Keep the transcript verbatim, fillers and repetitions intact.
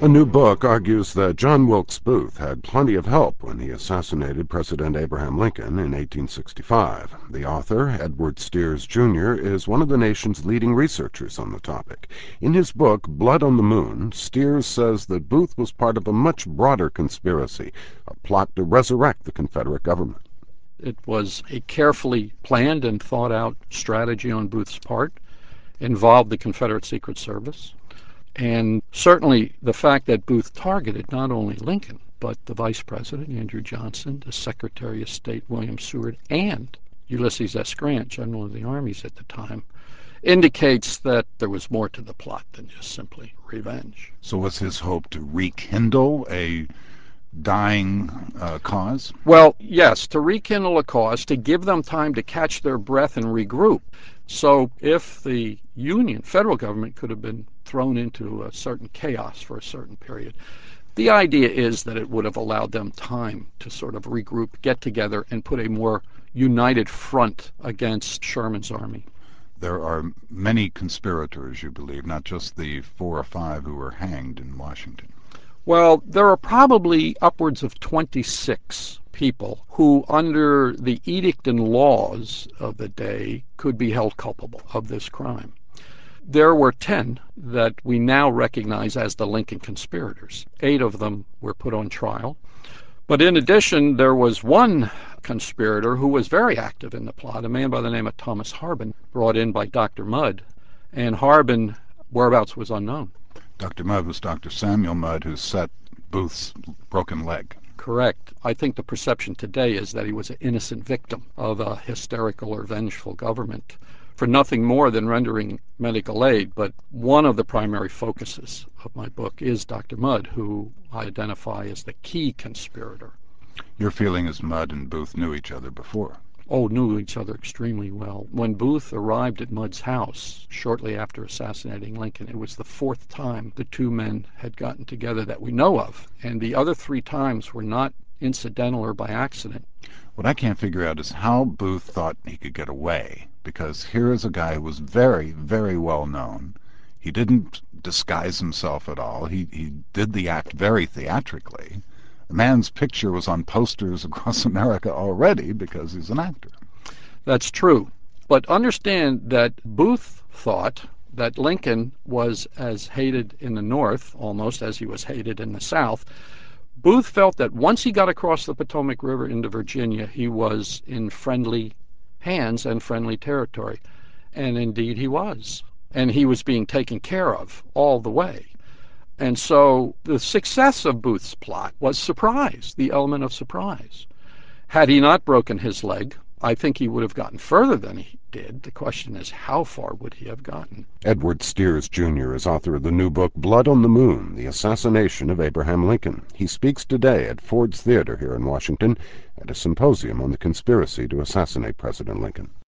A new book argues that John Wilkes Booth had plenty of help when he assassinated President Abraham Lincoln in eighteen sixty-five. The author, Edward Steers Junior, is one of the nation's leading researchers on the topic. In his book, Blood on the Moon, Steers says that Booth was part of a much broader conspiracy, a plot to resurrect the Confederate government. It was a carefully planned and thought-out strategy on Booth's part, involved the Confederate Secret Service. And certainly the fact that Booth targeted not only Lincoln, but the Vice President, Andrew Johnson, the Secretary of State, William Seward, and Ulysses S. Grant, General of the Armies at the time, indicates that there was more to the plot than just simply revenge. So was his hope to rekindle a dying uh, cause? Well, yes, to rekindle a cause, to give them time to catch their breath and regroup. So if the Union, federal government, could have been thrown into a certain chaos for a certain period, the idea is that it would have allowed them time to sort of regroup, get together, and put a more united front against Sherman's army. There are many conspirators, you believe, not just the four or five who were hanged in Washington. Well, there are probably upwards of twenty-six people who, under the edict and laws of the day, could be held culpable of this crime. There were ten that we now recognize as the Lincoln conspirators. Eight of them were put on trial. But in addition, there was one conspirator who was very active in the plot, a man by the name of Thomas Harbin, brought in by Doctor Mudd. And Harbin, whereabouts was unknown. Doctor Mudd was Doctor Samuel Mudd, who set Booth's broken leg. Correct. I think the perception today is that he was an innocent victim of a hysterical or vengeful government for nothing more than rendering medical aid. But one of the primary focuses of my book is Doctor Mudd, who I identify as the key conspirator. Your feeling is Mudd and Booth knew each other before. Oh, knew each other extremely well. When Booth arrived at Mudd's house shortly after assassinating Lincoln, it was the fourth time the two men had gotten together that we know of, and the other three times were not incidental or by accident. What I can't figure out is how Booth thought he could get away, because here is a guy who was very, very well known. He didn't disguise himself at all. He, he did the act very theatrically. The man's picture was on posters across America already because he's an actor. That's true. But understand that Booth thought that Lincoln was as hated in the North, almost, as he was hated in the South. Booth felt that once he got across the Potomac River into Virginia, he was in friendly hands and friendly territory. And indeed he was. And he was being taken care of all the way. And so the success of Booth's plot was surprise, the element of surprise. Had he not broken his leg, I think he would have gotten further than he did. The question is, how far would he have gotten? Edward Steers Junior is author of the new book, Blood on the Moon, The Assassination of Abraham Lincoln. He speaks today at Ford's Theater here in Washington at a symposium on the conspiracy to assassinate President Lincoln.